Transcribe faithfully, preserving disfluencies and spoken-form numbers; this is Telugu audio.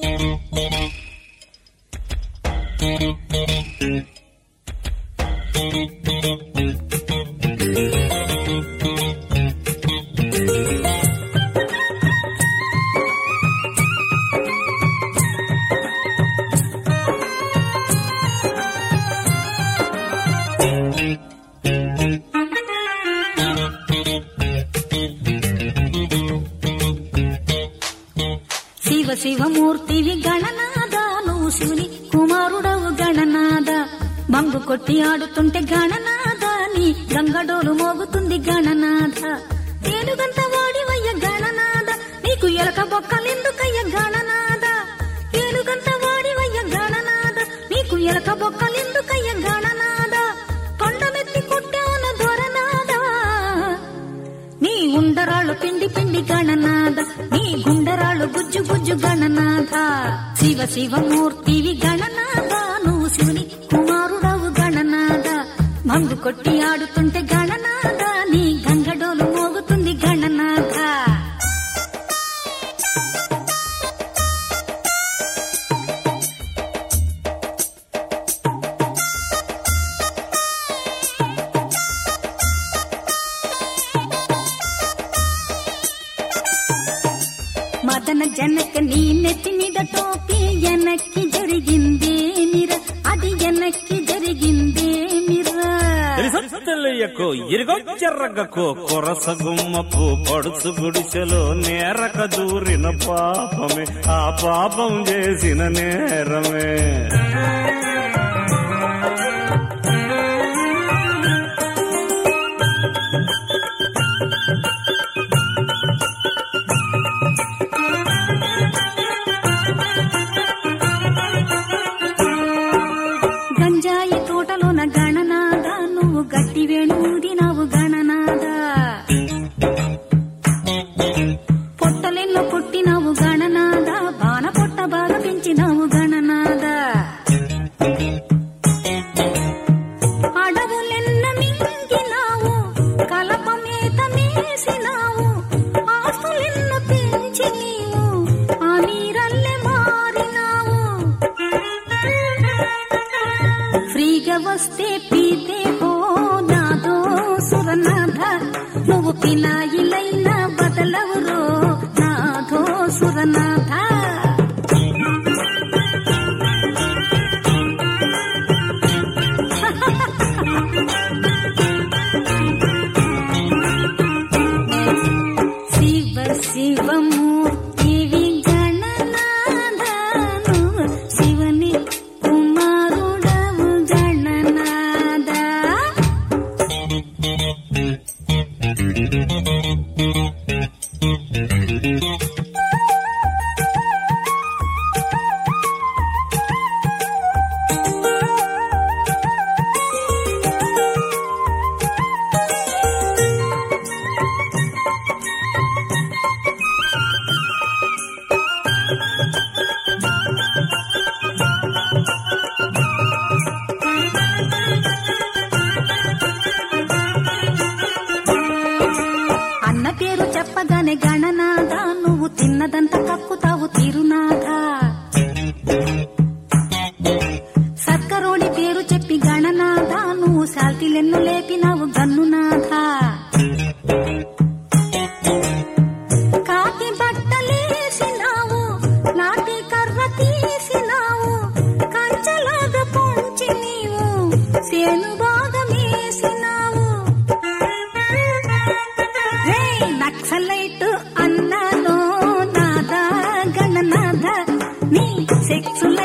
శివ శివమూర్తివి గణనాద, నువ్వు శివుని కుమారుడవు గణనాద. బంగు కొట్టి ఆడుతుంటే గణనాద, నీ గంగడోలు మోగుతుంది గణనాద. ఏనుగంత వాడివయ్య గణనాద, నీకు ఎలక బొక్కలెందుకయ్య గణనాద. ఏనుగంత వాడివయ్య గణనాద, నీకు ఎలక బొక్కలెందుకయ్య గణనాద. కొండమెత్తి కొట్టాన దొరనాద, నీ ఉండరాళ్ళు పిండి పిండి గణనాద, నీ గుండరాళ్ళు గుజ్జు గుజ్జు గణనాథ. శివ శివమూర్తివి గణనాథ, నువ్వు శివుని కుమారుడవు గణనాథ. మందు కొట్టి ఆడుతుంటే గణనాథ, నీ గంగడోలు మోగుతుంది గణనాథ. మదన జనక నీ నెత్తి మీద టోపీ ఎనక్కి జరిగిందేమిరా, అది ఎనక్కి జరిగిందేమిరా. తెలియకో ఇరుగొచ్చెర్రగకో కొరసగుమ్మకు పడుచు గుడిసెలో నేరక దూరిన పాపమే, ఆ పాపం చేసిన నేరమే. గంజాయి తోటలోన గణనాద, నువ్వు గట్టి వేణూదినావు గణనాద. పొట్టలెన్నో పుట్టినావు గణనాద, బాణ పొట్ట బాగా పెంచినావు గణనాద. అడవులెన్న మింగినావు, కలపమేత మేసినావు, ఆస్తులెన్న పెంచి నీవు ఆ నీరల్లె మారినావు. ఫ్రీగా వస్తే పీతే ఓ నాదో సురనాథ, నువ్వు పిలాయిలైనా బదలవురో నాదో సురనాథ. శివ శివమూర్తివి గణనాథ, నువ్వు శివుని కుమారుడవు గణనాథ. అన్న పేరు చెప్పగానే గణనాథ, నువ్వు తిన్నదంతా కక్కుతావు తిరునాథ. సర్కరోడి పేరు చెప్పి గణనాథ, నువ్వు శాల్తీలెన్ను లేపినావు గన్నునాథ. కాకి బట్టలేసినావు, నాటి కర్ర తీసినావు, కంచలాగా పొంచి నీవు సేను బాగా మేసినావు. నక్సలైట్ అన్నాదో నాదా గణనాథ, నీ సెక్సుల